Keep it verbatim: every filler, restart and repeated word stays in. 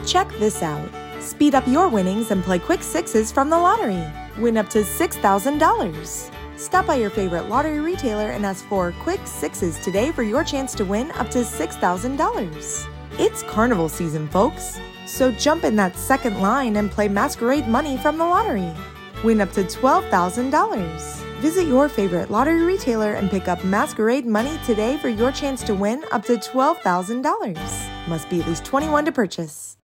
Check this out. Speed up your winnings and play Quick Sixes from the lottery. Win up to six thousand dollars. Stop by your favorite lottery retailer and ask for Quick Sixes today for your chance to win up to six thousand dollars. It's carnival season, folks. So jump in that second line and play Masquerade Money from the lottery. Win up to twelve thousand dollars. Visit your favorite lottery retailer and pick up Masquerade Money today for your chance to win up to twelve thousand dollars. Must be at least twenty-one to purchase.